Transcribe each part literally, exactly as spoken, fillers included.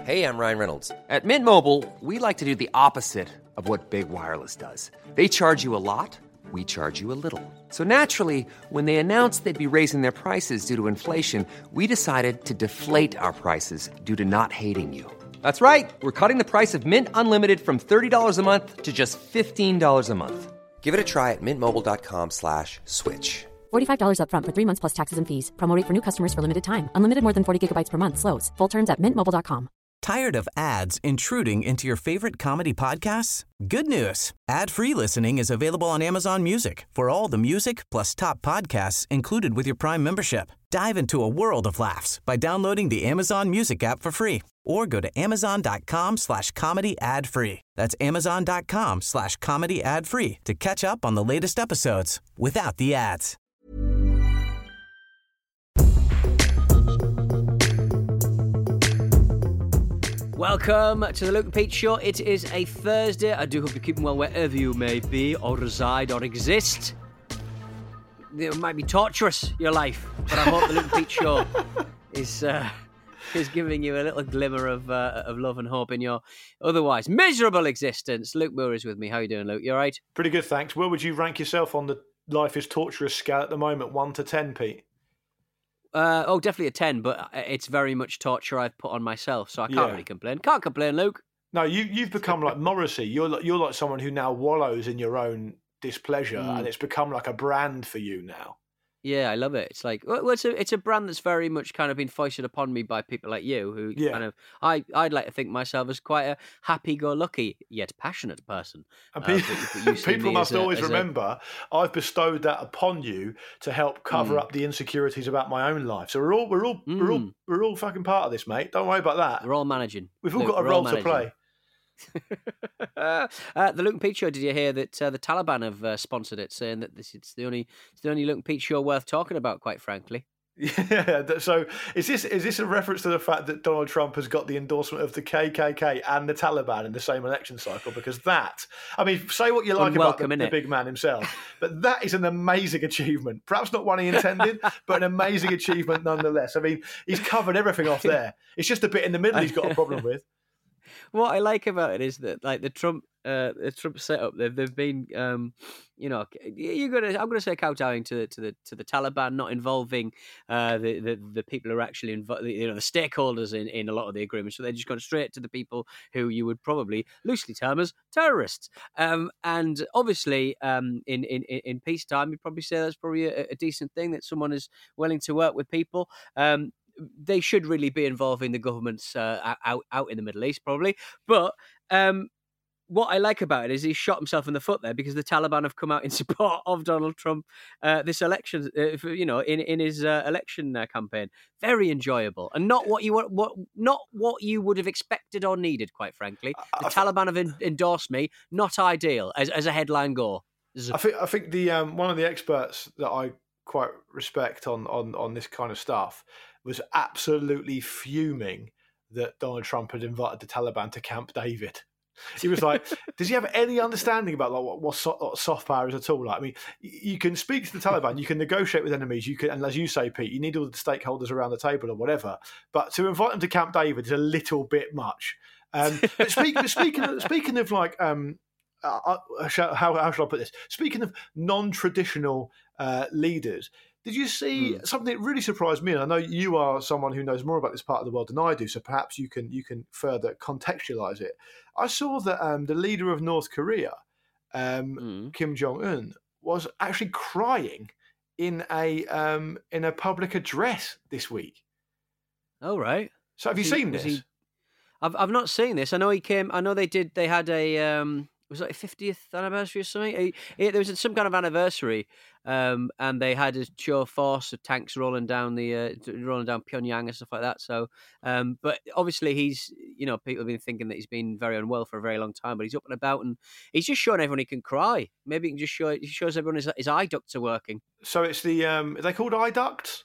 Hey, I'm Ryan Reynolds. At Mint Mobile, we like to do the opposite of what Big Wireless does. They charge you a lot, we charge you a little. So naturally, when they announced they'd be raising their prices due to inflation, we decided to deflate our prices due to not hating you. That's right. We're cutting the price of Mint Unlimited from thirty dollars a month to just fifteen dollars a month. Give it a try at mintmobile.com slash switch. forty-five dollars up front for three months plus taxes and fees. Promo rate for new customers for limited time. Unlimited more than forty gigabytes per month slows. Full terms at mint mobile dot com. Tired of ads intruding into your favorite comedy podcasts? Good news. Ad-free listening is available on Amazon Music for all the music plus top podcasts included with your Prime membership. Dive into a world of laughs by downloading the Amazon Music app for free or go to amazon.com slash comedy ad free. That's amazon.com slash comedy ad free to catch up on the latest episodes without the ads. Welcome to the Luke and Pete Show. It is a Thursday. I do hope you're keeping well wherever you may be or reside or exist. It might be torturous, your life, but I hope the Luke and Pete Show is uh, is giving you a little glimmer of uh, of love and hope in your otherwise miserable existence. Luke Moore is with me. How are you doing, Luke? You all right? Pretty good, thanks. Where would you rank yourself on the life is torturous scale at the moment, one to ten, Pete? Uh, oh, definitely a ten, but it's very much torture I've put on myself, so I can't Yeah. really complain. Can't complain, Luke. No, you, you've become like Morrissey. You're like, you're like someone who now wallows in your own displeasure, Mm. and it's become like a brand for you now. Yeah, I love it. It's like well, it's a it's a brand that's very much kind of been foisted upon me by people like you, who Yeah. kind of I I'd like to think myself as quite a happy-go-lucky yet passionate person. And Uh, pe- but- but you see people me must as a- always as a- remember I've bestowed that upon you to help cover Mm. up the insecurities about my own life. So we're all we're all we're all Mm. we're all fucking part of this, mate. Don't worry about that. We're all managing. We've all Luke, got a we're role to managing. play. uh, the Luke and Pete Show. Did you hear that uh, the Taliban have uh, sponsored it, saying that this it's the only it's the only Luke and Pete Show worth talking about? Quite frankly. Yeah. th- So is this is this a reference to the fact that Donald Trump has got the endorsement of the K K K and the Taliban in the same election cycle? Because that, I mean, say what you like about the, Unwelcome, the innit? big man himself, but that is an amazing achievement. Perhaps not one he intended, but an amazing achievement nonetheless. I mean, he's covered everything off there. It's just a bit in the middle he's got a problem with. What I like about it is that, like the Trump, uh, the Trump setup, they've they've been, um, you know, you're gonna, I'm gonna say kowtowing to the to the to the Taliban, not involving uh, the, the the people who are actually involved, you know, the stakeholders in, in a lot of the agreements. So they're just gone straight to the people who you would probably loosely term as terrorists. Um, and obviously, um, in in in peacetime, you'd probably say that's probably a, a decent thing that someone is willing to work with people. Um, they should really be involving the governments uh, out out in the Middle East, probably. But um, what I like about it is he shot himself in the foot there, because the Taliban have come out in support of Donald Trump uh, this election, uh, for, you know, in in his uh, election uh, campaign. Very enjoyable, and not what you want, what not what you would have expected or needed, quite frankly. The I- Taliban have en- endorsed me. Not ideal as as a headline go. I think I think the um, one of the experts that I quite respect on on on this kind of stuff was absolutely fuming that Donald Trump had invited the Taliban to Camp David. He was like, does he have any understanding about like what, what, so, what soft power is at all? Like, I mean, y- you can speak to the Taliban, you can negotiate with enemies, you can, and as you say, Pete, you need all the stakeholders around the table or whatever. But to invite them to Camp David is a little bit much. Um, but speak, but speaking of, speaking of like, um, uh, uh, shall, how how shall I put this? Speaking of non-traditional uh, leaders. Did you see Hmm. something that really surprised me? And I know you are someone who knows more about this part of the world than I do, so perhaps you can you can further contextualize it. I saw that um, the leader of North Korea, um, Hmm. Kim Jong Un, was actually crying in a um, in a public address this week. All right. So have you Was he- seen was this? he- I've I've not seen this. I know he came. I know they did. They had a um. Was it a fiftieth anniversary or something? He, he, there was some kind of anniversary, um, and they had a show force of tanks rolling down the uh, rolling down Pyongyang and stuff like that. So, um, but obviously he's, you know, people have been thinking that he's been very unwell for a very long time, but he's up and about, and he's just showing everyone he can cry. Maybe he can just show he shows everyone his, his eye ducts are working. So it's the um, are they called eye ducts?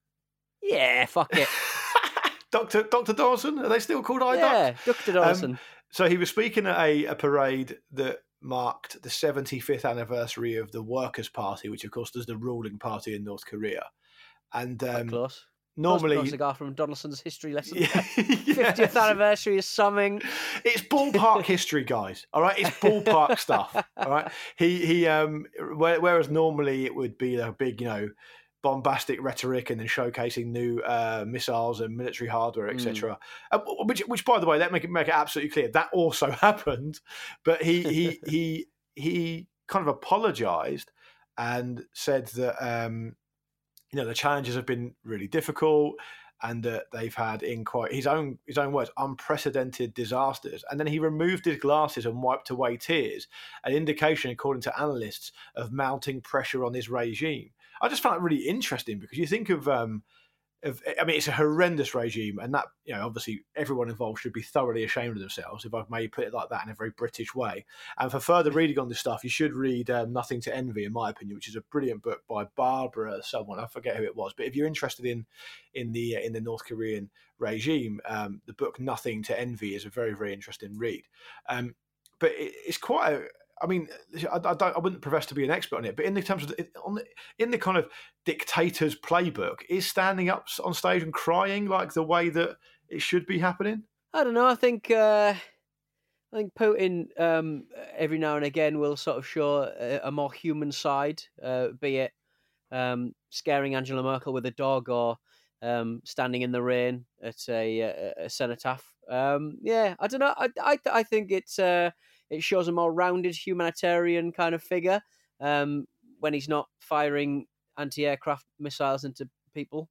Yeah, fuck it. Doctor Doctor Dawson, are they still called eye yeah, ducts? Doctor Dawson. Um, so he was speaking at a, a parade that marked the seventy-fifth anniversary of the Workers' Party, which of course is the ruling party in North Korea. And Quite um, close. normally cigar from Donaldson's history lesson. Yeah, fiftieth yes. anniversary is something. It's ballpark history, guys. All right, it's ballpark stuff. All right, he he. Um, whereas normally it would be a big, you know, bombastic rhetoric and then showcasing new uh, missiles and military hardware, et cetera. Mm. Uh, which, which, by the way, let me make it, make it absolutely clear that also happened. But he he he he kind of apologised and said that um, you know the challenges have been really difficult. And that uh, they've had, in quite his own his own words, unprecedented disasters. And then he removed his glasses and wiped away tears, an indication, according to analysts, of mounting pressure on his regime. I just found it really interesting because you think of, um, of, I mean, it's a horrendous regime, and that, you know, obviously everyone involved should be thoroughly ashamed of themselves, if I may put it like that in a very British way. And for further reading on this stuff, you should read um, Nothing to Envy, in my opinion, which is a brilliant book by Barbara someone, I forget who it was. But if you're interested in in the in the North Korean regime, um, the book Nothing to Envy is a very, very interesting read. Um, but it, it's quite a I mean, I, I, don't, I wouldn't profess to be an expert on it, but in the terms of the, on the, in the kind of dictator's playbook, is standing up on stage and crying like the way that it should be happening? I don't know. I think uh, I think Putin um, every now and again will sort of show a, a more human side, uh, be it um, scaring Angela Merkel with a dog or um, standing in the rain at a, a, a cenotaph. Um, yeah, I don't know. I I, I think it's. Uh, It shows a more rounded humanitarian kind of figure um, when he's not firing anti-aircraft missiles into people.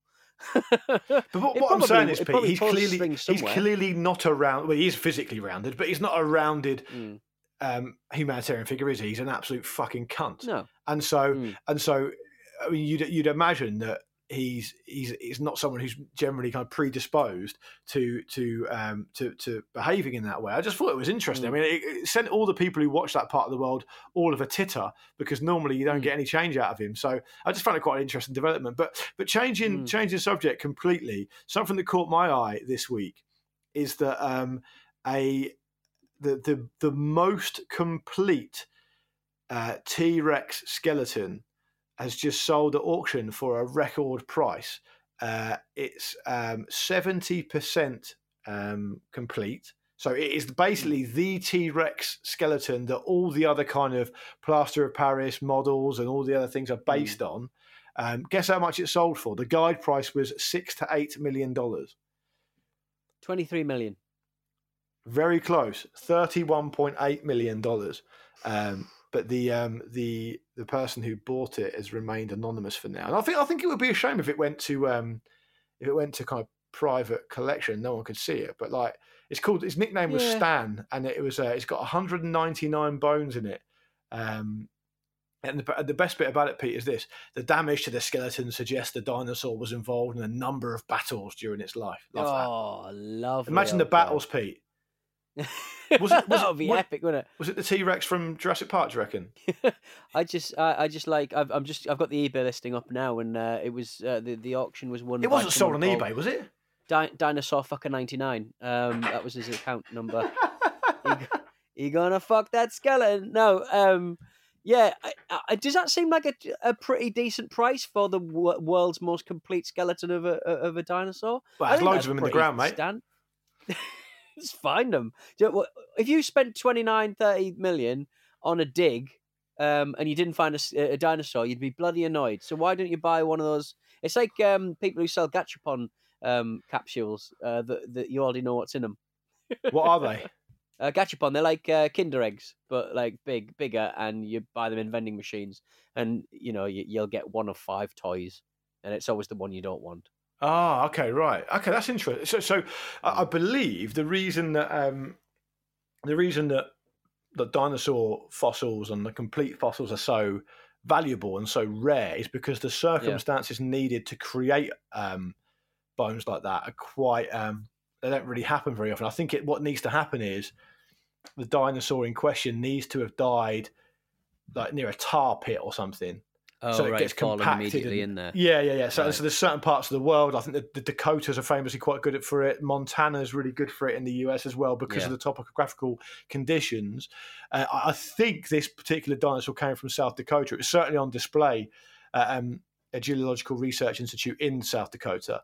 But what, what I'm saying is, Pete, he's clearly he's clearly not a round. Well, he is physically rounded, but he's not a rounded mm. um, humanitarian figure, is he? He's an absolute fucking cunt. No, and so mm. and so, I mean, you'd you'd imagine that. He's he's he's not someone who's generally kind of predisposed to to um to, to behaving in that way. I just thought it was interesting. Mm. I mean, it, it sent all the people who watch that part of the world all of a titter because normally you don't mm. get any change out of him. So I just found it quite an interesting development. But but changing mm. changing subject completely. Something that caught my eye this week is that um a the the the most complete uh, T-Rex skeleton has just sold at auction for a record price. Uh, it's um, seventy percent um, complete. So it is basically the T-Rex skeleton that all the other kind of plaster of Paris models and all the other things are based mm. on. Um, guess how much it sold for? The guide price was six to eight million dollars. Twenty-three million. Very close. Thirty-one point eight million dollars. Um, but the um, the the person who bought it has remained anonymous for now. And I think I think it would be a shame if it went to um, if it went to kind of private collection, no one could see it. But like, it's called. Its nickname was yeah. Stan, and it was. Uh, it's got one hundred ninety-nine bones in it. Um, and the, the best bit about it, Pete, is this: the damage to the skeleton suggests the dinosaur was involved in a number of battles during its life. Love oh, that. lovely! Imagine the battles, God. Pete. Was it, was that would be was, epic, wouldn't it? Was it the T-Rex from Jurassic Park, do you reckon? I just, I, I just like, I've, I'm just, I've got the eBay listing up now, and uh, it was uh, the the auction was won. It wasn't sold on eBay, was it? Di- Dinosaur Fucker ninety-nine. Um, that was his account number. he, he gonna fuck that skeleton? No. Um, yeah. I, I, does that seem like a, a pretty decent price for the w- world's most complete skeleton of a of a dinosaur? Well, there's loads of them in the ground, mate. Stand. Just find them. If you spent twenty-nine, thirty million on a dig um, and you didn't find a, a dinosaur, you'd be bloody annoyed. So why don't you buy one of those? It's like um, people who sell Gachapon um, capsules uh, that, that you already know what's in them. What are they? uh, Gachapon, they're like uh, Kinder eggs, but like big, bigger, and you buy them in vending machines. And, you know, you, you'll get one of five toys, and it's always the one you don't want. Ah, okay, right. Okay, that's interesting. So, so I believe the reason that um, the reason that the dinosaur fossils and the complete fossils are so valuable and so rare is because the circumstances yeah. needed to create um, bones like that are quite. Um, they don't really happen very often. I think it, what needs to happen is the dinosaur in question needs to have died like near a tar pit or something. Oh, so it right, gets compacted immediately and, in there. Yeah, yeah, yeah. So, right. so there's certain parts of the world. I think the, the Dakotas are famously quite good for it. Montana's really good for it in the U S as well because yeah. of the topographical conditions. Uh, I think this particular dinosaur came from South Dakota. It was certainly on display at um, a geological research institute in South Dakota.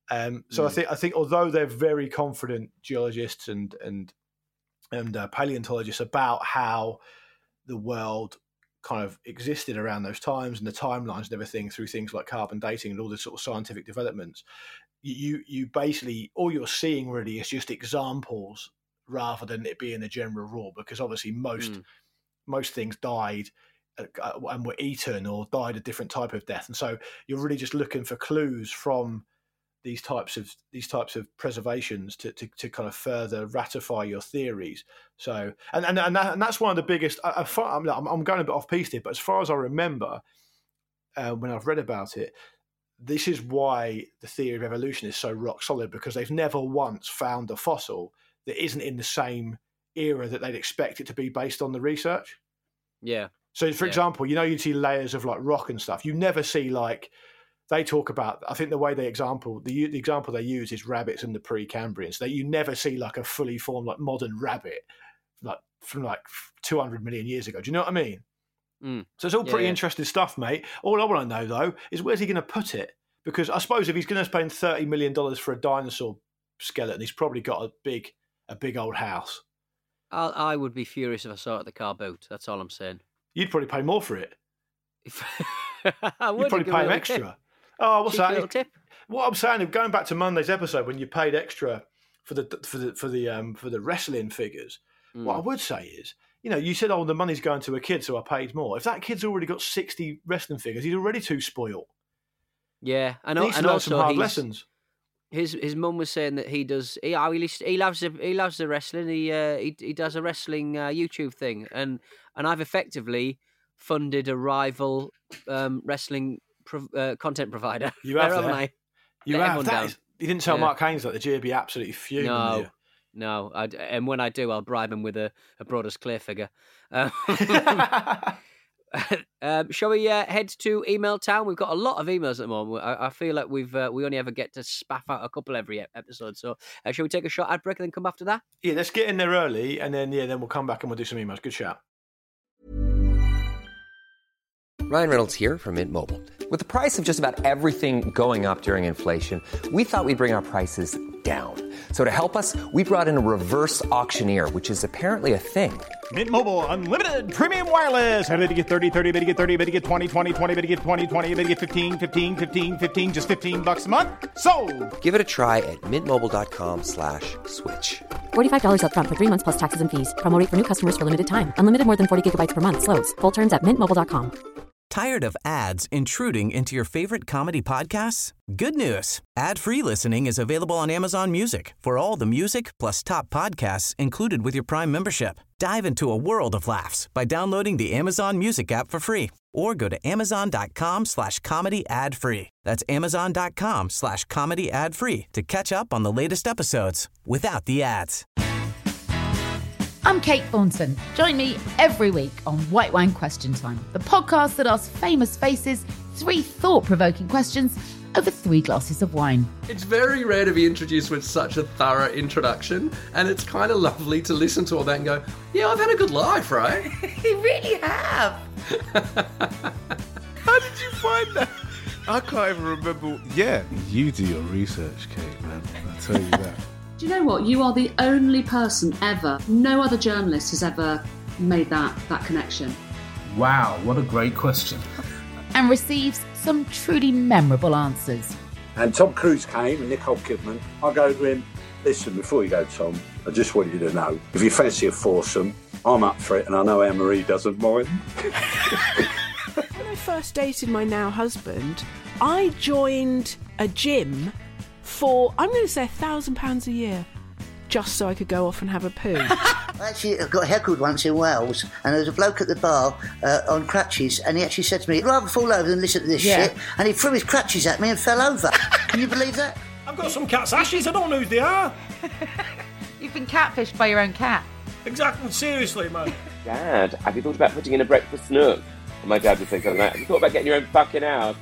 Um, so mm. I think I think although they're very confident geologists and and and uh, paleontologists about how the world kind of existed around those times and the timelines and everything through things like carbon dating and all this sort of scientific developments, you you basically all you're seeing really is just examples rather than it being a general rule, because obviously most mm. most things died and were eaten or died a different type of death, and so you're really just looking for clues from these types of these types of preservations to, to, to kind of further ratify your theories. So and and and, that, and that's one of the biggest. I, I, I'm, I'm going a bit off piece here, but as far as I remember, uh, when I've read about it, this is why the theory of evolution is so rock solid, because they've never once found a fossil that isn't in the same era that they'd expect it to be based on the research. Yeah. So, for yeah. example, you know, you see layers of like rock and stuff. You never see like. They talk about, I think the way they example, the, the example they use is rabbits and the Precambrians. That you never see like a fully formed, like modern rabbit, like from like two hundred million years ago. Do you know what I mean? Mm. So it's all pretty yeah, yeah. interesting stuff, mate. All I want to know though is where's he going to put it? Because I suppose if he's going to spend thirty million dollars for a dinosaur skeleton, he's probably got a big, a big old house. I, I would be furious if I saw it at the car boot. That's all I'm saying. You'd probably pay more for it. I would You'd probably pay him extra. Tip. Oh, what's Cheeky that? Little tip. What I'm saying, going back to Monday's episode, when you paid extra for the for the for the um for the wrestling figures, mm. what I would say is, you know, you said, "Oh, the money's going to a kid, so I paid more." If that kid's already got sixty wrestling figures, he's already too spoiled. Yeah, I know. He needs to and learn also some hard he's, lessons. His his mum was saying that he does. He he, he loves the, he loves the wrestling. He uh, he he does a wrestling uh, YouTube thing, and and I've effectively funded a rival um, wrestling. Pro, uh, content provider. You have, haven't I? You Let have. That is, you didn't tell yeah. Mark Haynes that the G would be absolutely fuming. No, no. I'd, and when I do, I'll bribe him with a, a Brodus Clay figure. Um, um, shall we uh, head to Email Town? We've got a lot of emails at the moment. I, I feel like we've uh, we only ever get to spaff out a couple every episode. So, uh, shall we take a short ad break and then come after that? Yeah, let's get in there early, and then yeah, then we'll come back and we'll do some emails. Good shout. Ryan Reynolds here from Mint Mobile. With the price of just about everything going up during inflation, we thought we'd bring our prices down. So to help us, we brought in a reverse auctioneer, which is apparently a thing. Mint Mobile Unlimited Premium Wireless. How to get thirty, thirty, how to get thirty, how to get twenty, twenty, twenty, how to get twenty, twenty, how to get fifteen, fifteen, fifteen, fifteen, just fifteen bucks a month? Sold! Give it a try at mintmobile.com slash switch. forty-five dollars up front for three months plus taxes and fees. Promo rate for new customers for limited time. Unlimited more than forty gigabytes per month. Slows full terms at mint mobile dot com. Tired of ads intruding into your favorite comedy podcasts? Good news. Ad-free listening is available on Amazon Music for all the music plus top podcasts included with your Prime membership. Dive into a world of laughs by downloading the Amazon Music app for free or go to amazon.com slash comedy ad free. That's amazon.com slash comedy ad free to catch up on the latest episodes without the ads. I'm Kate Thornton. Join me every week on White Wine Question Time, the podcast that asks famous faces three thought-provoking questions over three glasses of wine. It's very rare to be introduced with such a thorough introduction, and it's kind of lovely to listen to all that and go, yeah, I've had a good life, right? You really have. How did you find that? I can't even remember. Yeah, you do your research, Kate, man. I'll tell you that. Do you know what? You are the only person ever, no other journalist has ever made that, that connection. Wow, what a great question. And receives some truly memorable answers. And Tom Cruise came and Nicole Kidman. I go to him, listen, before you go, Tom, I just want you to know, if you fancy a foursome, I'm up for it, and I know Anne-Marie doesn't mind. When I first dated my now husband, I joined a gym for, I'm going to say, a thousand pounds a year, just so I could go off and have a poo. I actually got heckled once in Wales, and there was a bloke at the bar uh, on crutches, and he actually said to me, I'd rather fall over than listen to this Yeah. shit, and he threw his crutches at me and fell over. Can you believe that? I've got some cat's ashes, I don't know who they are. You've been catfished by your own cat. Exactly, seriously, man. Dad, have you thought about putting in a breakfast nook? And my dad would say something like, have you thought about getting your own fucking house?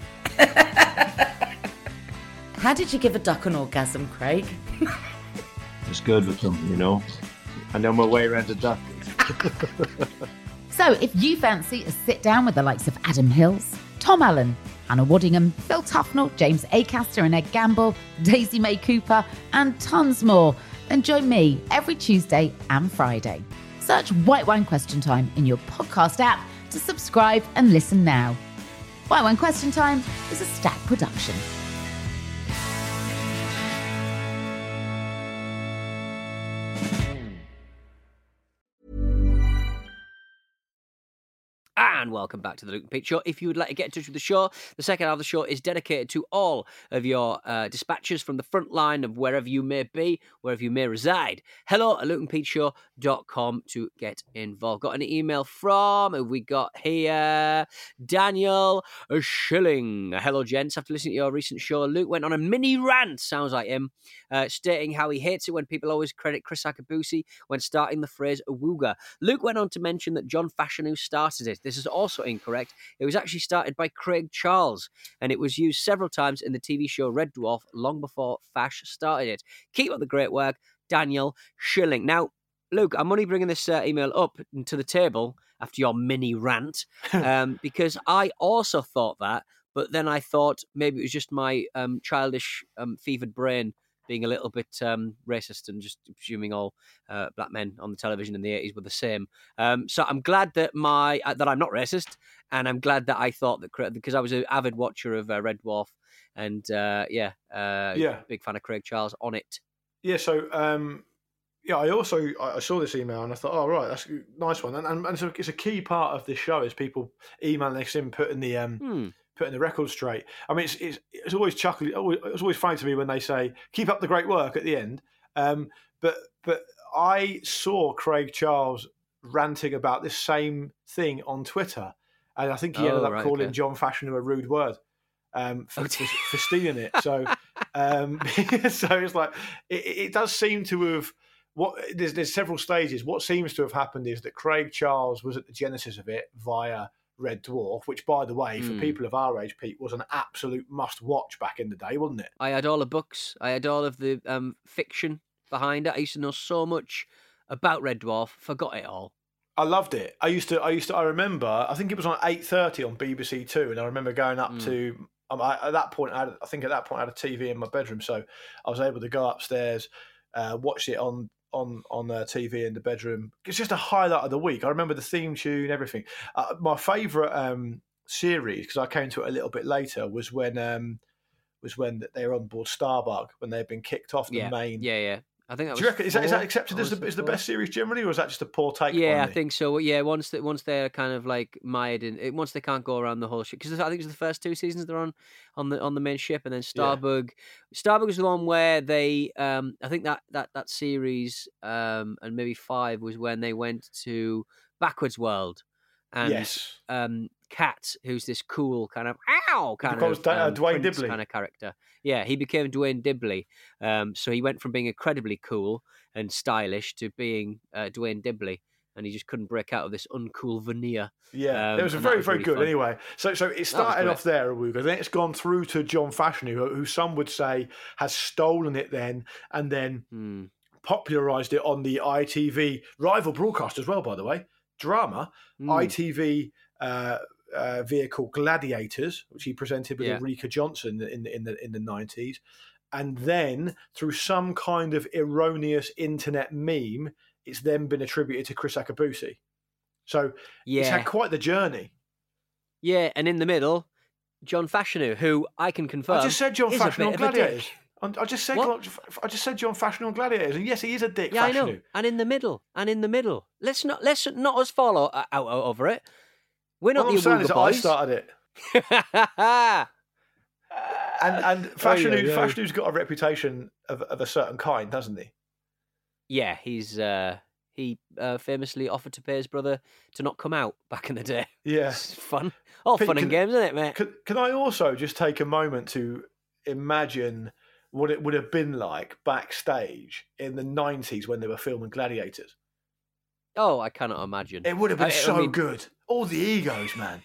How did you give a duck an orgasm, Craig? Just good with them, you know. I know my way around a duck. So if you fancy a sit down with the likes of Adam Hills, Tom Allen, Anna Waddingham, Phil Tufnell, James Acaster and Ed Gamble, Daisy May Cooper, and tons more, then join me every Tuesday and Friday. Search White Wine Question Time in your podcast app to subscribe and listen now. White Wine Question Time is a Stack production. And welcome back to the Luke and Pete Show. If you would like to get in touch with the show, the second half of the show is dedicated to all of your uh, dispatches from the front line of wherever you may be, wherever you may reside. Hello at luke and pete show dot com to get involved. Got an email from, who we got here? Daniel Schilling. Hello, gents. After listening to your recent show, Luke went on a mini rant, sounds like him, uh, stating how he hates it when people always credit Chris Akabusi when starting the phrase awooga. Luke went on to mention that John Fashanu started it. This is also incorrect. It was actually started by Craig Charles, and it was used several times in the T V show Red Dwarf long before Fash started it. Keep up the great work, Daniel Schilling. Now, Luke, I'm only bringing this uh, email up to the table after your mini rant, um, because I also thought that, but then I thought maybe it was just my um, childish, um, fevered brain being a little bit um, racist and just assuming all uh, black men on the television in the eighties were the same. Um, so I'm glad that my uh, that I'm not racist, and I'm glad that I thought that, because I was an avid watcher of uh, Red Dwarf, and uh, yeah, uh, Yeah. big fan of Craig Charles on it. Yeah, so um, yeah, I also I I saw this email and I thought, oh right, that's a nice one, and and, and so it's a key part of this show is people emailing us in, putting the um, Hmm. putting the record straight. I mean, it's it's, it's always chuckling. It's always funny to me when they say "keep up the great work" at the end. Um, but but I saw Craig Charles ranting about this same thing on Twitter, and I think he Oh, ended up right, calling okay. John Fashanu a rude word. Um, for, for, for stealing it, so um, so it's like it, it does seem to have what there's there's several stages. What seems to have happened is that Craig Charles was at the genesis of it via Red Dwarf, which, by the way, for Mm. people of our age, Pete, was an absolute must-watch back in the day, wasn't it? I had all the books. I had all of the um, fiction behind it. I used to know so much about Red Dwarf. Forgot it all. I loved it. I used to. I used to. I remember. I think it was on eight thirty on B B C Two, and I remember going up Mm. to. Um, I, at that point, I, had, I think at that point I had a T V in my bedroom, so I was able to go upstairs, uh, watch it on on on uh, T V in the bedroom. It's just a highlight of the week. I remember the theme tune, everything. Uh, my favourite um, series, because I came to it a little bit later, was when um, was when they were on board Starbug when they had been kicked off the Yeah, main. yeah, yeah. I think that Do was you reckon is that, is that four, accepted or as was the, it is the four? best series generally, or is that just a poor take? Yeah, on I it? think so. Yeah, once that once they're kind of like mired in, it- once they can't go around the whole ship, because I think it's the first two seasons they're on on the on the main ship, and then Starbug. Starbug was the one where they, um, I think that that that series, um, and maybe five was when they went to Backwards World, and Yes. um, Kat, who's this cool kind of ow kind becomes of Da- uh, um, Dwayne Prince Dibley. kind of character. Yeah, he became Dwayne Dibley. Um, so he went from being incredibly cool and stylish to being uh, Dwayne Dibley, and he just couldn't break out of this uncool veneer. Yeah, Um, it was a and that very, very really good. fun. Anyway, so so it started great. off there, Awooga. Then it's gone through to John Fashanu, who, who some would say has stolen it then, and then Hmm. popularised it on the I T V rival broadcast as well. By the way, drama Hmm. I T V uh, uh, vehicle Gladiators, which he presented with Yeah. Eureka Johnson in the in the in the nineties, and then through some kind of erroneous internet meme, it's then been attributed to Chris Akabusi. So it's Yeah. had quite the journey. Yeah, and in the middle, John Fashanu, who I can confirm. I just said John is a Fashanu bit on of a dick. Gladiators. I I just said What? I just said John Fashanu on Gladiators, and yes, he is a dick. Yeah, I Fashanu. know. And in the middle, and in the middle. Let's not let's not us fall out, out, out over it. We're not All the I'm saying Awooga is that boys. I started it. and and Fashanu, yeah, yeah. Fashanu's got a reputation of, of a certain kind, hasn't he? Yeah, he's uh, he uh, famously offered to pay his brother to not come out back in the day. Yeah. It's fun. All Pete, fun and can- games, isn't it, mate? Can, can I also just take a moment to imagine what it would have been like backstage in the nineties when they were filming Gladiators? Oh, I cannot imagine. It would have been I- I so mean- good. All the egos, man.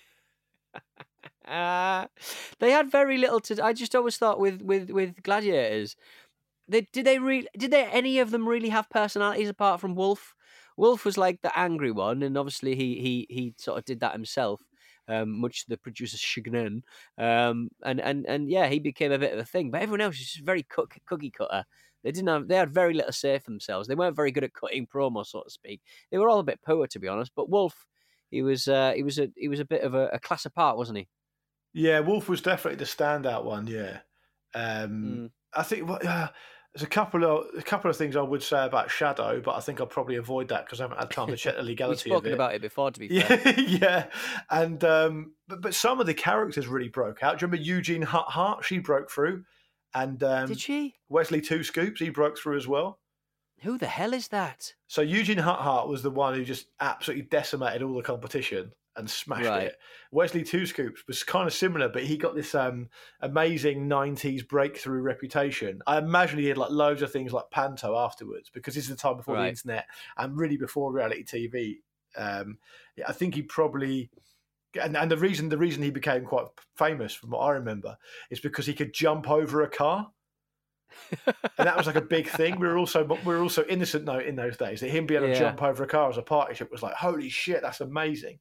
Uh, they had very little to. I just always thought with with with gladiators, they did they really did they any of them really have personalities apart from Wolf? Wolf was like the angry one, and obviously he he he sort of did that himself. um, much to the producer's chagrin. Um, and, and, and yeah, he became a bit of a thing. But everyone else was just very cook, cookie cutter. They didn't have. They had very little say for themselves. They weren't very good at cutting promo, so to speak. They were all a bit poor, to be honest. But Wolf, he was uh, he was a he was a bit of a, a class apart, wasn't he? Yeah, Wolf was definitely the standout one. Yeah, um, mm. I think well, uh, there's a couple of a couple of things I would say about Shadow, but I think I'll probably avoid that because I haven't had time to check the legality. We've spoken of it. about it before, to be fair. Yeah, yeah, and um, but but some of the characters really broke out. Do you remember Eugene Hut Hart? She broke through. And um, did she? Wesley Two Scoops, he broke through as well. Who the hell is that? So Eugene Hut Hart was the one who just absolutely decimated all the competition and smashed Right. it. Wesley Two Scoops was kind of similar, but he got this um, amazing nineties breakthrough reputation. I imagine he had like loads of things like Panto afterwards, because this is the time before Right. the internet and really before reality T V. Um, I think he probably. And, and the reason the reason he became quite famous, from what I remember, is because he could jump over a car, and that was like a big thing. We were also we were also innocent though in those days that him being able to Yeah. jump over a car as a party trick was like, holy shit, that's amazing.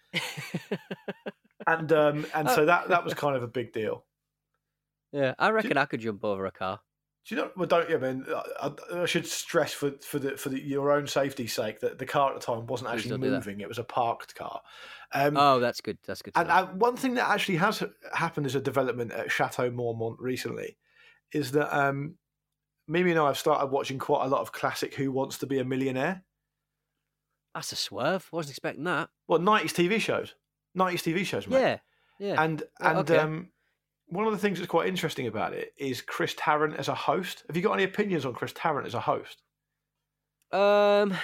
and um, and so that that was kind of a big deal. Yeah, I reckon I could jump over a car. Do you know? Well, don't you? I mean, I, I should stress for for the for the, your own safety's sake that the car at the time wasn't Please actually don't do that. moving; it was a parked car. Um, Oh, that's good. That's good. to And know. uh, one thing that actually has happened as a development at Chateau Marmont recently is that um, Mimi and I have started watching quite a lot of classic Who Wants to Be a Millionaire. That's a swerve. Wasn't expecting that. Well, nineties T V shows. nineties T V shows, mate. Yeah, yeah. And, Oh, and okay. um, one of the things that's quite interesting about it is Chris Tarrant as a host. Have you got any opinions on Chris Tarrant as a host? Um,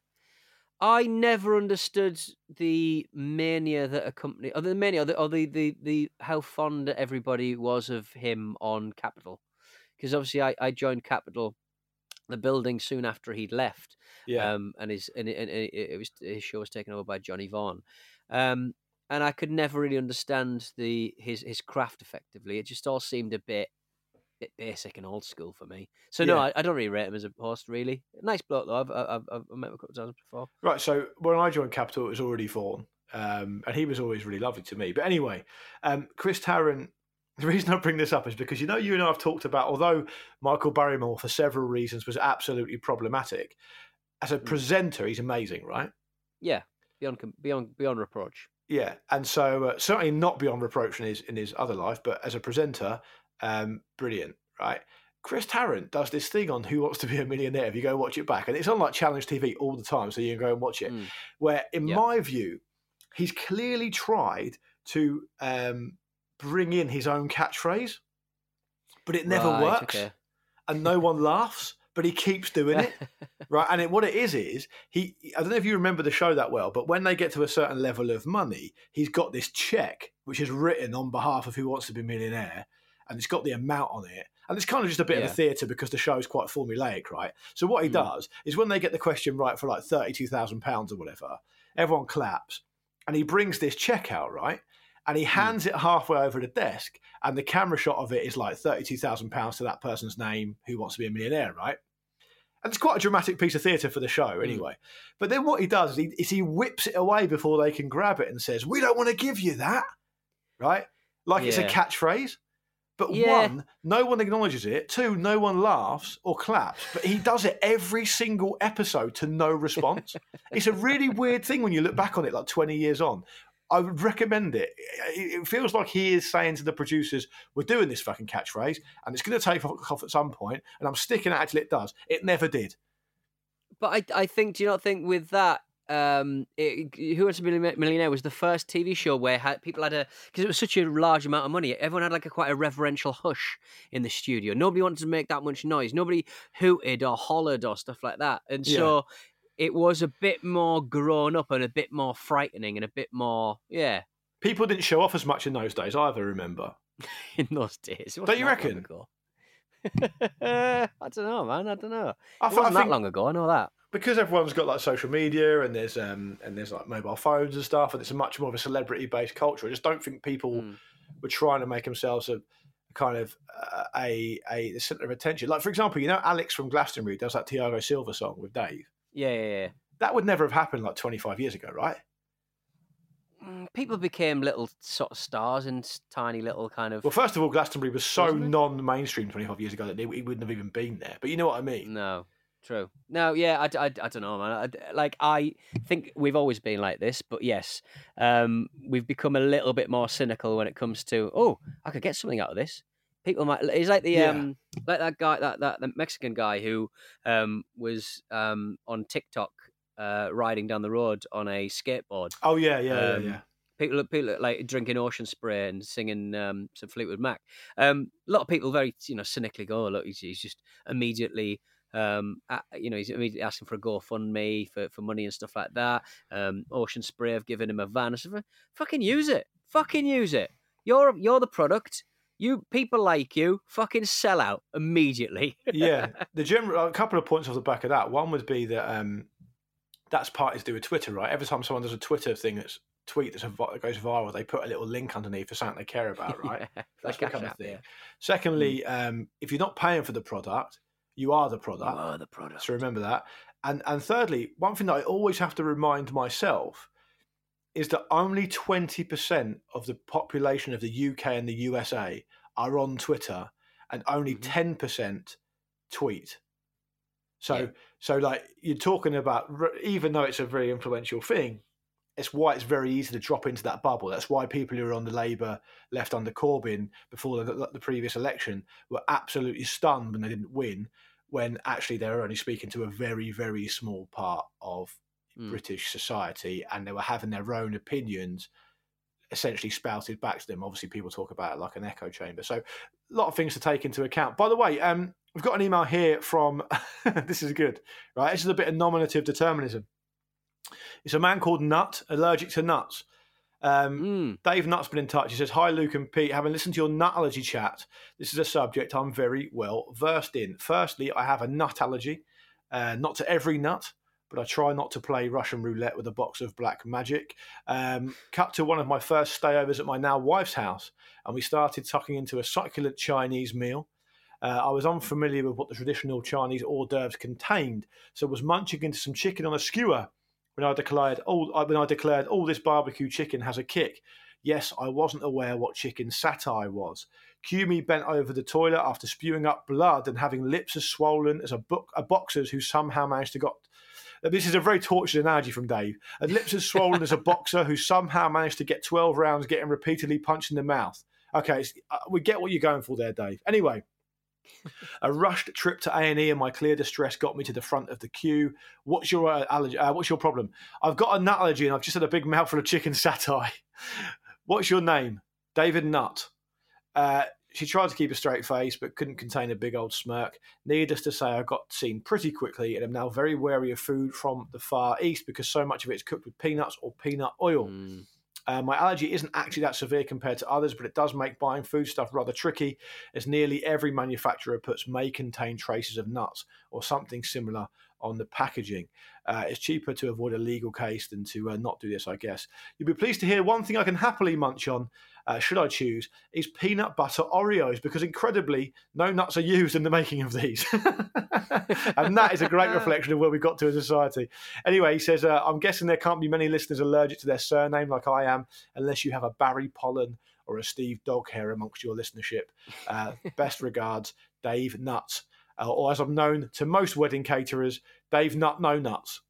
I never understood the mania that accompanied, or the mania, or the, or the, the, the how fond everybody was of him on Capital, because obviously I, I joined Capital, the building, soon after he'd left. Yeah. Um, and his and, it, and it, it was his show was taken over by Johnny Vaughan. Um, and I could never really understand the his his craft effectively. It just all seemed a bit. Bit basic and old school for me. So no, Yeah. I, I don't really rate him as a host. Really, nice bloke though. I've I've, I've met him a couple of times before. Right, so when I joined Capital, it was already Vaughan, um, and he was always really lovely to me. But anyway, um, Chris Tarrant, the reason I bring this up is because, you know, you and I have talked about, although Michael Barrymore, for several reasons, was absolutely problematic, as a presenter, he's amazing, right? Yeah, beyond com- beyond beyond reproach. Yeah, and so uh, certainly not beyond reproach in his in his other life, but as a presenter, um, brilliant, right? Chris Tarrant does this thing on Who Wants to Be a Millionaire. If you go watch it back, and it's on like Challenge T V all the time, so you can go and watch it. Mm. Where, in Yeah. my view, he's clearly tried to um, bring in his own catchphrase, but it never Right, works, okay. and no one laughs. But he keeps doing it, right? And it, what it is is he. I don't know if you remember the show that well, but when they get to a certain level of money, he's got this check which is written on behalf of Who Wants to Be a Millionaire, and it's got the amount on it. And it's kind of just a bit Yeah. of a theatre because the show's quite formulaic, right? So what he Mm. does is when they get the question right for like thirty-two thousand pounds or whatever, everyone claps, and he brings this check out, right? And he hands it halfway over the desk, and the camera shot of it is like thirty-two thousand pounds to that person's name who wants to be a millionaire, right? And it's quite a dramatic piece of theatre for the show anyway. But then what he does is he, is he whips it away before they can grab it and says, "We don't want to give you that," right? Like it's a Yeah. catchphrase. But Yeah. one, no one acknowledges it. Two, no one laughs or claps. But he does it every single episode to no response. It's a really weird thing when you look back on it like twenty years on. I would recommend it. It it feels like he is saying to the producers, "We're doing this fucking catchphrase, and it's going to take off at some point, and I'm sticking at it till it does." It never did. But I I think, do you not think with that, um, it, Who Wants to Be a Millionaire was the first T V show where had, people had a, because it was such a large amount of money, everyone had like a quite a reverential hush in the studio. Nobody wanted to make that much noise. Nobody hooted or hollered or stuff like that. And so it was a bit more grown up and a bit more frightening and a bit more, yeah. People didn't show off as much in those days either, remember? In those days. It Don't you wasn't that long reckon? ago. I don't know, man. I don't know. I It th- I wasn't that think- long ago. I know that. Because everyone's got like social media and there's um and there's like mobile phones and stuff, and it's a much more of a celebrity based culture. I just don't think people Mm. were trying to make themselves a kind of uh, a a the center of attention. Like for example, you know Alex from Glastonbury does that Thiago Silva song with Dave. Yeah, yeah, yeah. That would never have happened like twenty-five years ago, right? people became little sort of stars in tiny little kind of. Well, first of all, Glastonbury was so non-mainstream twenty-five years ago that he wouldn't have even been there. But you know what I mean? No, true. No, yeah, I, I, I don't know, man. I, like, I think we've always been like this, but yes, um, we've become a little bit more cynical when it comes to, oh, I could get something out of this. People might. It's like the Yeah. um, like that guy, that that the Mexican guy who um was um on TikTok uh riding down the road on a skateboard. Oh yeah, yeah, Um, yeah, yeah. People, people like drinking Ocean Spray and singing um, some Fleetwood Mac. Um, a lot of people very, you know, cynically go, oh, "Look, he's, he's just immediately, um, at, you know, he's immediately asking for a GoFundMe for, for money and stuff like that." Um, Ocean Spray have given him a van. I said, "Fucking use it, fucking use it. You're you're the product. You people like you. Fucking sell out immediately." Yeah, the general a couple of points off the back of that. One would be that um, that's partly to do with Twitter, right? Every time someone does a Twitter thing that's tweet that's a, that goes viral, they put a little link underneath for something they care about, right? Yeah, That's like become a Cash App, thing. yeah. Secondly, um, if you're not paying for the product, you are the product. You are the product. So remember that. And and thirdly, one thing that I always have to remind myself is that only twenty percent of the population of the U K and the U S A are on Twitter, and only Mm-hmm. ten percent tweet. So, Yeah. so like you're talking about, even though it's a very influential thing, it's why it's very easy to drop into that bubble. That's why people who were on the Labour left under Corbyn before the, the previous election were absolutely stunned when they didn't win, when actually they were only speaking to a very, very small part of Mm. British society, and they were having their own opinions essentially spouted back to them. Obviously, people talk about it like an echo chamber. So a lot of things to take into account. By the way, um, we've got an email here from, this is good, right? This is a bit of nominative determinism. It's a man called Nut, allergic to nuts. Um, Dave Nutt's been in touch. He says, "Hi, Luke and Pete. Having listened to your nut allergy chat, this is a subject I'm very well versed in. Firstly, I have a nut allergy. Uh, not to every nut, but I try not to play Russian roulette with a box of black magic. Um, cut to one of my first stayovers at my now wife's house, and we started tucking into a succulent Chinese meal. Uh, I was unfamiliar with what the traditional Chinese hors d'oeuvres contained, so was munching into some chicken on a skewer when I declared, "Oh, when I declared, oh, this barbecue chicken has a kick." Yes, I wasn't aware what chicken satire was. Cue me bent over the toilet after spewing up blood and having lips as swollen as a, book, a boxer's who somehow managed to got. This is a very tortured analogy from Dave. And lips as swollen as a boxer who somehow managed to get twelve rounds getting repeatedly punched in the mouth. Okay, uh, we get what you're going for there, Dave. Anyway, a rushed trip to A and E and my clear distress got me to the front of the queue. What's your uh, allergy? Uh, what's your problem? I've got a nut allergy and I've just had a big mouthful of chicken satay. What's your name? David Nutt. Uh, she tried to keep a straight face but couldn't contain a big old smirk. Needless to say, I got seen pretty quickly and am now very wary of food from the Far East because so much of it is cooked with peanuts or peanut oil. Mm. Uh, my allergy isn't actually that severe compared to others, but it does make buying foodstuff rather tricky, as nearly every manufacturer puts may contain traces of nuts or something similar on the packaging. Uh, it's cheaper to avoid a legal case than to uh, not do this, I guess. You'll be pleased to hear one thing I can happily munch on, uh, should I choose, is peanut butter Oreos, because incredibly, no nuts are used in the making of these. And that is a great reflection of where we got to as a society. Anyway, he says, uh, I'm guessing there can't be many listeners allergic to their surname like I am, unless you have a Barry Pollen or a Steve Doghair amongst your listenership. Uh, best regards, Dave Nuts. Uh, or as I'm known to most wedding caterers, Dave Nut No Nuts.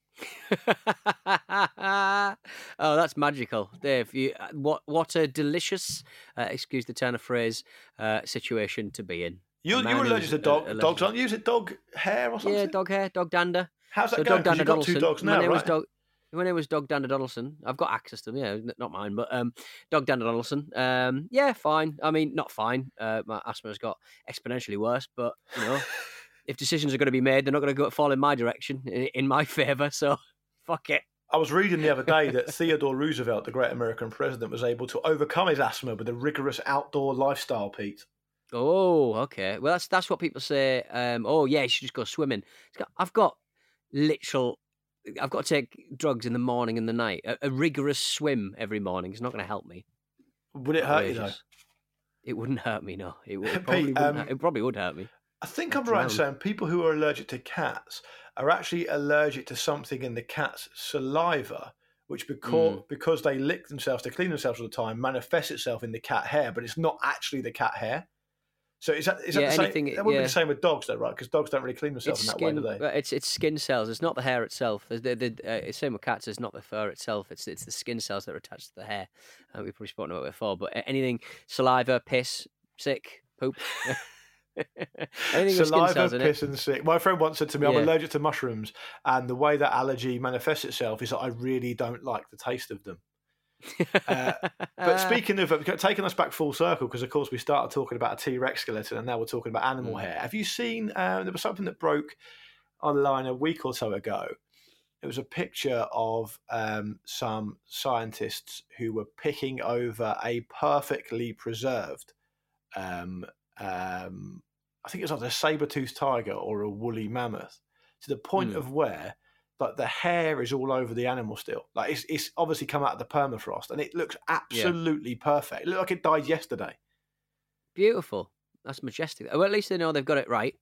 Oh, that's magical, Dave. You, what what a delicious, uh, excuse the turn of phrase, uh, situation to be in. You, A man you're allergic who's, to dog, uh, allergic- dogs, aren't you? Is it dog hair or something? Yeah, dog hair, dog dander. How's that so going? Dog 'Cause Dander you've got two Donaldson. dogs My now, name was right? Dog. My name was Dog Dander Donaldson. I've got access to them, yeah, n- not mine, but um, Dog Dander Donaldson. Um, yeah, fine. I mean, not fine. Uh, my asthma has got exponentially worse, but you know, if decisions are going to be made, they're not going to go fall in my direction, in, in my favour. So, fuck it. I was reading the other day that Theodore Roosevelt, the great American president, was able to overcome his asthma with a rigorous outdoor lifestyle, Pete. Oh, okay. Well, that's that's what people say. Um, oh, yeah, you should just go swimming. It's got- I've got literal. I've got to take drugs in the morning and the night. A, a rigorous swim every morning is not going to help me. Would it hurt you, though? Outrageous. It wouldn't hurt me, no. It, would, it, Pete, probably, wouldn't um, hurt- it probably would hurt me. I think I'm I'd right in drown. saying people who are allergic to cats are actually allergic to something in the cat's saliva, which because, Mm. because they lick themselves, they clean themselves all the time, manifests itself in the cat hair, but it's not actually the cat hair. So is that, is that Yeah, the same? anything- That wouldn't yeah. be the same with dogs, though, right? Because dogs don't really clean themselves It's in that skin. way, do they? uh, It's it's skin cells. It's not the hair itself. The, the, the, uh, same with cats. It's not the fur itself. It's it's the skin cells that are attached to the hair. Uh, we've probably spoken about it before. But anything saliva, piss, sick, poop. Anything with skin cells Saliva, in piss, it. and sick. My friend once said to me, "I'm Yeah. allergic to mushrooms, and the way that allergy manifests itself is that I really don't like the taste of them." uh, but speaking of uh, taking us back full circle, because of course we started talking about a T-Rex skeleton, and now we're talking about animal Mm. hair. Have you seen? Uh, there was something that broke online a week or so ago. It was a picture of um, some scientists who were picking over a perfectly preserved, um, um, I think it was either a saber-toothed tiger or a woolly mammoth, to the point Mm. of where like the hair is all over the animal still. Like it's it's obviously come out of the permafrost, and it looks absolutely perfect. It looked like it died yesterday. Beautiful. That's majestic. Well, at least they know they've got it right.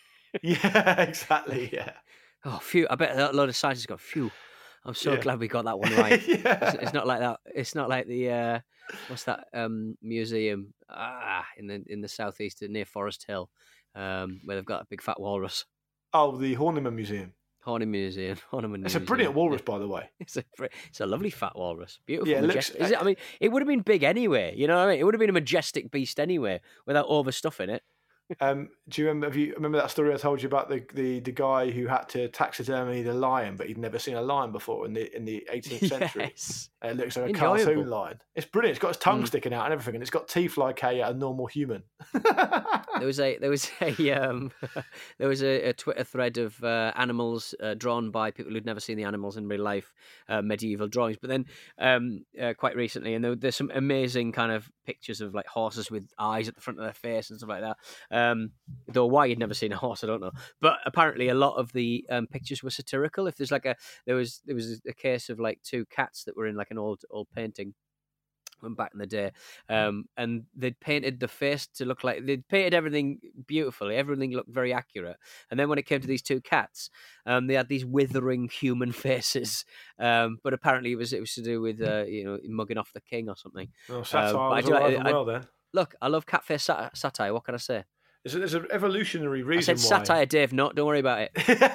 Yeah, exactly. Yeah. Oh, phew! I bet a lot of scientists got phew. I'm so Yeah. glad we got that one right. Yeah. it's, it's not like that. It's not like the uh, what's that um, museum ah, in the in the southeast near Forest Hill, um, where they've got a big fat walrus. Oh, the Horniman Museum. Horniman Museum. Horniman It's a Museum. brilliant walrus, by the way. It's a br- it's a lovely fat walrus. Beautiful. Yeah, it looks- majestic. Is it, I mean, it would have been big anyway. You know what I mean? It would have been a majestic beast anyway, without overstuffing it. Um, do you remember? Have you remember that story I told you about the, the, the guy who had to taxidermy the lion, but he'd never seen a lion before in the in the eighteenth century? Yes. Uh, it looks like a Enjoyable. cartoon lion. It's brilliant. It's got its tongue Mm. sticking out and everything, and it's got teeth like a, a normal human. There was a there was a um, there was a, a Twitter thread of uh, animals uh, drawn by people who'd never seen the animals in real life, uh, medieval drawings. But then um, uh, quite recently, and there, there's some amazing kind of pictures of like horses with eyes at the front of their face and stuff like that. Um, though why you'd never seen a horse, I don't know. But apparently, a lot of the um, pictures were satirical. If there's like a there was there was a case of like two cats that were in like an old old painting. Went back in the day, um, and they'd painted the face to look like they'd painted everything beautifully. Everything looked very accurate. And then when it came to these two cats, um, they had these withering human faces. Um, but apparently, it was it was to do with uh, you know mugging off the king or something. Well, satire Um, but was I do- alive I- and I- well then. Look, I love cat face sat- satire. What can I say? There's, a, there's an evolutionary I reason said why. satire, Dave. Not. Don't worry about it.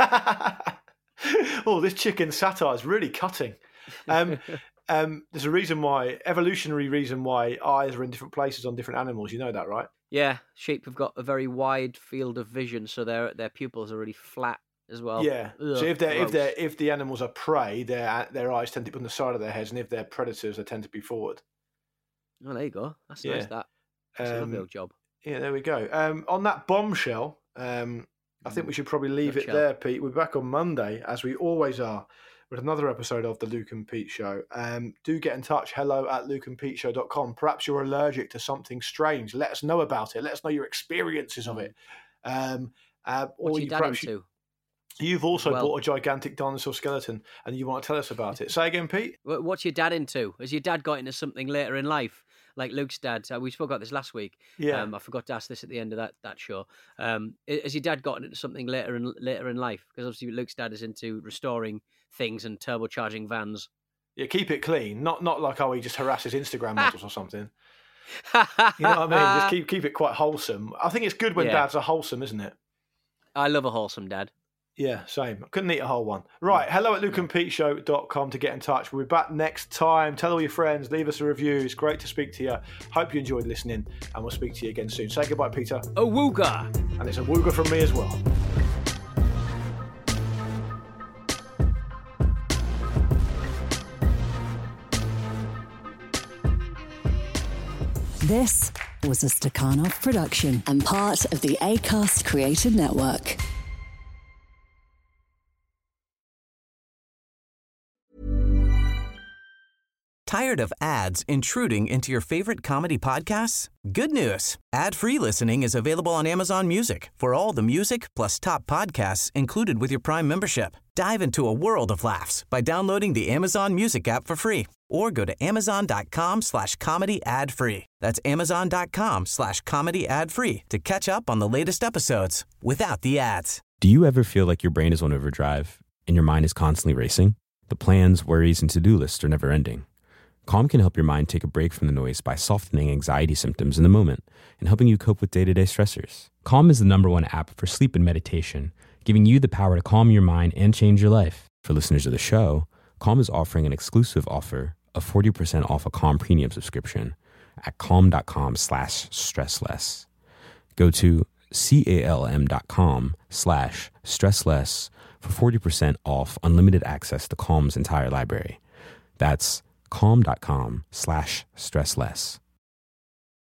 Oh, this chicken satire is really cutting. Um, um, there's a reason why, evolutionary reason why eyes are in different places on different animals. You know that, right? Yeah, sheep have got a very wide field of vision, so their their pupils are really flat as well. yeah. Ugh, so if they're if gross. they're if the animals are prey, their their eyes tend to be on the side of their heads, and if they're predators, they tend to be forward. Oh, there you go. That's Yeah. nice. That. That's a lovely Um, old job. Yeah, there we go. Um, on that bombshell, um, I think we should probably leave it Nutshell. there, Pete. We're back on Monday, as we always are, with another episode of the Luke and Pete Show. Um, do get in touch, hello at luke and pete show dot com. Perhaps you're allergic to something strange. Let us know about it. Let us know your experiences of it. Um, uh, What's or your you dad perhaps into? You've also Well- bought a gigantic dinosaur skeleton, and you want to tell us about it. Say again, Pete? Wh- What's your dad into? Has your dad got into something later in life? Like Luke's dad, uh, we spoke about this last week. Yeah. Um, I forgot to ask this at the end of that, that show. Um, i- has your dad gotten into something later in later in life? Because obviously Luke's dad is into restoring things and turbocharging vans. Yeah, keep it clean. Not not like, oh, he just harasses Instagram models or something. You know what I mean? Just keep keep it quite wholesome. I think it's good when Yeah. dads are wholesome, isn't it? I love a wholesome dad. Yeah, same. Couldn't eat a whole one. Right, hello at luke and pete show dot com to get in touch. We'll be back next time. Tell all your friends, leave us a review. It's great to speak to you. Hope you enjoyed listening, and we'll speak to you again soon. Say goodbye, Peter. A wooga! And it's a wooga from me as well. This was a Stakhanov production and part of the Acast Created Network. Tired of ads intruding into your favorite comedy podcasts? Good news. Ad-free listening is available on Amazon Music for all the music plus top podcasts included with your Prime membership. Dive into a world of laughs by downloading the Amazon Music app for free or go to amazon.com slash comedy ad free. That's amazon.com slash comedy ad free to catch up on the latest episodes without the ads. Do you ever feel like your brain is on overdrive and your mind is constantly racing? The plans, worries, and to-do lists are never ending. Calm can help your mind take a break from the noise by softening anxiety symptoms in the moment and helping you cope with day-to-day stressors. Calm is the number one app for sleep and meditation, giving you the power to calm your mind and change your life. For listeners of the show, Calm is offering an exclusive offer of forty percent off a Calm premium subscription at calm.com slash stressless. Go to calm.com slash stressless for forty percent off unlimited access to Calm's entire library. That's calm.com slash stressless.